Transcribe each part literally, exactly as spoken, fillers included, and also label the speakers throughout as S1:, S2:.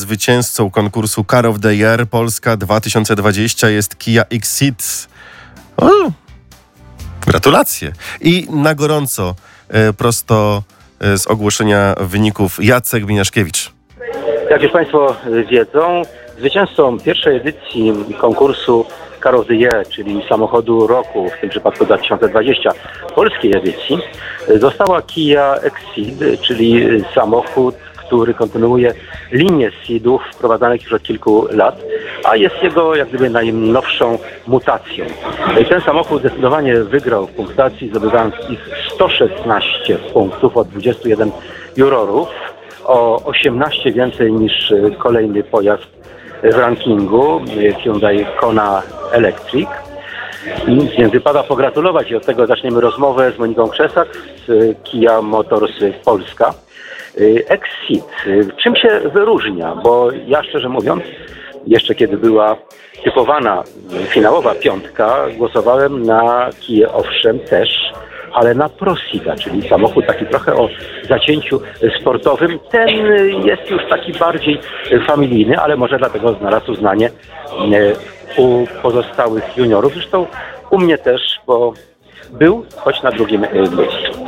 S1: zwycięzcą konkursu Car of the Year Polska dwa tysiące dwadzieścia jest Kia Exeed. O, gratulacje. I na gorąco, e, prosto e, z ogłoszenia wyników, Jacek Miniaszkiewicz.
S2: Jak już Państwo wiedzą, zwycięzcą pierwszej edycji konkursu Car of the Year, czyli samochodu roku, w tym przypadku dwa tysiące dwadzieścia, polskiej edycji, została Kia Exeed, czyli samochód, który kontynuuje linię Ceedów wprowadzanych już od kilku lat, a jest jego jak gdyby najnowszą mutacją. Ten samochód zdecydowanie wygrał w punktacji, zdobywając ich sto szesnaście punktów od dwudziestu jeden jurorów, o osiemnaście więcej niż kolejny pojazd w rankingu Hyundai Kona Electric. I więc wypada pogratulować i od tego zaczniemy rozmowę z Moniką Krzesak z Kia Motors Polska. Exeed, czym się wyróżnia? Bo ja szczerze mówiąc, jeszcze kiedy była typowana finałowa piątka, głosowałem na Kię, owszem też, ale na Prosida, czyli samochód taki trochę o zacięciu sportowym. Ten jest już taki bardziej familijny, ale może dlatego znalazł uznanie u pozostałych juniorów. Zresztą u mnie też, bo był, choć na drugim miejscu.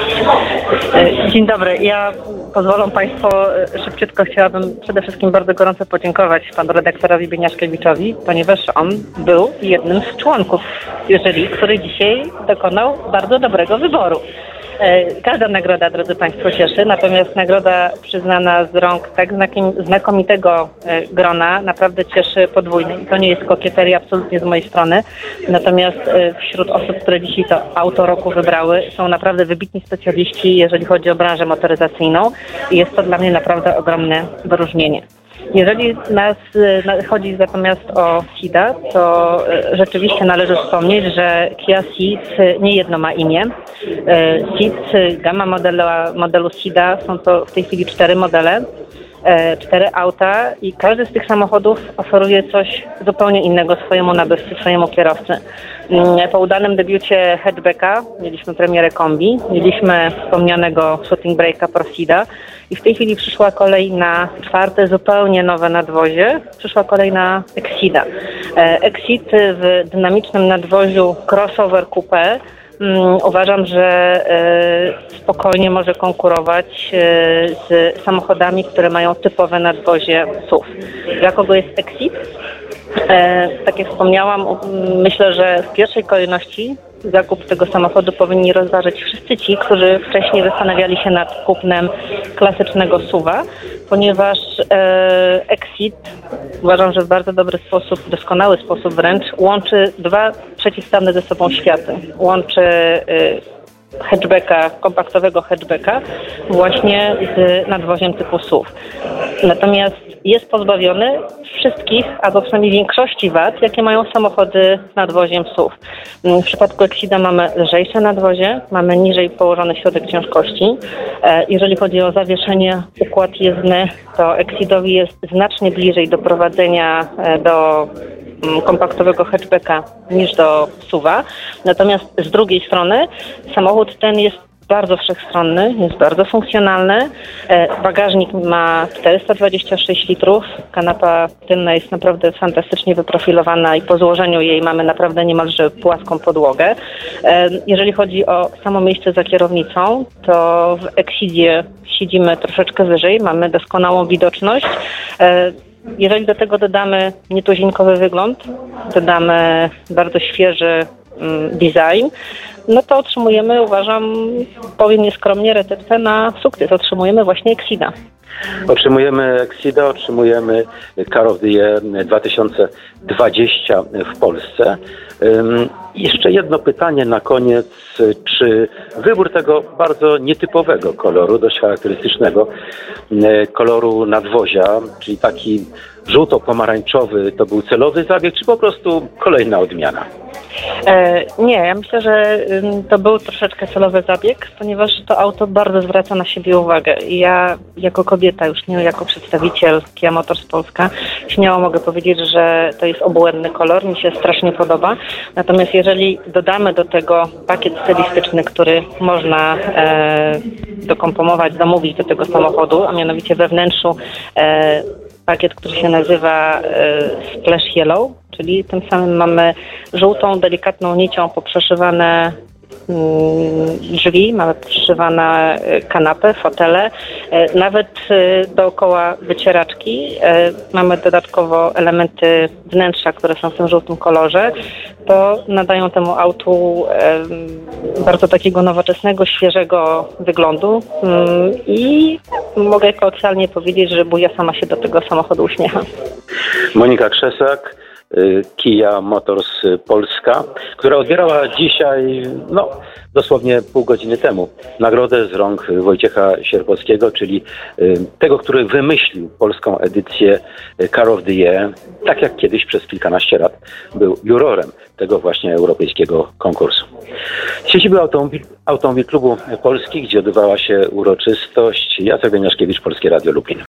S3: Dzień dobry. Ja, pozwolą Państwo, szybciutko chciałabym przede wszystkim bardzo gorąco podziękować panu redaktorowi Bieniaszkiewiczowi, ponieważ on był jednym z członków jury, który dzisiaj dokonał bardzo dobrego wyboru. Każda nagroda, drodzy Państwo, cieszy, natomiast nagroda przyznana z rąk tak znakomitego grona naprawdę cieszy podwójnie. I to nie jest kokieteria absolutnie z mojej strony, natomiast wśród osób, które dzisiaj to auto roku wybrały, są naprawdę wybitni specjaliści, jeżeli chodzi o branżę motoryzacyjną i jest to dla mnie naprawdę ogromne wyróżnienie. Jeżeli nas chodzi natomiast o Ceeda, to rzeczywiście należy wspomnieć, że Kia Ceed nie jedno ma imię. Ceed, gama modelu, modelu Ceeda, są to w tej chwili cztery modele, cztery auta i każdy z tych samochodów oferuje coś zupełnie innego swojemu nabywcy, swojemu kierowcy. Po udanym debiucie hatchbacka mieliśmy premierę kombi, mieliśmy wspomnianego shooting breaka Prosida i w tej chwili przyszła kolej na czwarte, zupełnie nowe nadwozie, przyszła kolej na Exeeda. Exeed w dynamicznym nadwoziu crossover coupé uważam, że spokojnie może konkurować z samochodami, które mają typowe nadwozie S U V. Dla kogo jest Exeed? Tak jak wspomniałam, myślę, że w pierwszej kolejności zakup tego samochodu powinni rozważyć wszyscy ci, którzy wcześniej zastanawiali się nad kupnem klasycznego S U V-a, ponieważ e, Exeed uważam, że w bardzo dobry sposób, doskonały sposób wręcz, łączy dwa przeciwstawne ze sobą światy. Łączy e, hatchbacka, kompaktowego hatchbacka właśnie z nadwoziem typu S U V. Natomiast jest pozbawiony wszystkich, albo przynajmniej większości wad, jakie mają samochody z nadwoziem S U V. W przypadku Exeeda mamy lżejsze nadwozie, mamy niżej położony środek ciężkości. Jeżeli chodzi o zawieszenie, układ jezdny, to Exeedowi jest znacznie bliżej do prowadzenia do kompaktowego hatchbacka niż do S U V-a. Natomiast z drugiej strony samochód ten jest bardzo wszechstronny, jest bardzo funkcjonalny. Bagażnik ma czterysta dwadzieścia sześć litrów. Kanapa tylna jest naprawdę fantastycznie wyprofilowana i po złożeniu jej mamy naprawdę niemalże płaską podłogę. Jeżeli chodzi o samo miejsce za kierownicą, to w Exeedzie siedzimy troszeczkę wyżej, mamy doskonałą widoczność. Jeżeli do tego dodamy nietuzinkowy wygląd, dodamy bardzo świeży design, no to otrzymujemy, uważam, powiem nieskromnie, receptę na sukces. Otrzymujemy właśnie Exeeda.
S2: Otrzymujemy Exeeda, otrzymujemy Car of the Year dwa tysiące dwadzieścia w Polsce. Um, jeszcze jedno pytanie na koniec. Czy wybór tego bardzo nietypowego koloru, dość charakterystycznego koloru nadwozia, czyli taki żółto-pomarańczowy, to był celowy zabieg, czy po prostu kolejna odmiana?
S3: E, nie, ja myślę, że to był troszeczkę celowy zabieg, ponieważ to auto bardzo zwraca na siebie uwagę. I ja jako kobieta, już nie jako przedstawiciel Kia Motors Polska, śmiało mogę powiedzieć, że to jest obłędny kolor, mi się strasznie podoba. Natomiast jeżeli dodamy do tego pakiet stylistyczny, który można e, dokomponować, zamówić do tego samochodu, a mianowicie we wnętrzu e, pakiet, który się nazywa Splash Yellow, czyli tym samym mamy żółtą, delikatną nicią poprzeszywane drzwi, mamy przyszywane kanapy, fotele, nawet dookoła wycieraczki. Mamy dodatkowo elementy wnętrza, które są w tym żółtym kolorze. To nadają temu autu bardzo takiego nowoczesnego, świeżego wyglądu i mogę kolokwialnie powiedzieć, że buja sama się do tego samochodu uśmiecha.
S2: Monika Krzesak, Kia Motors Polska, która odbierała dzisiaj, no dosłownie pół godziny temu, nagrodę z rąk Wojciecha Sierpowskiego, czyli tego, który wymyślił polską edycję Car of the Year, tak jak kiedyś przez kilkanaście lat był jurorem tego właśnie europejskiego konkursu. Z siedziby Automobil, Automobil Klubu Polski, gdzie odbywała się uroczystość, Jacek Wieniaszkiewicz, Polskie Radio Lublin.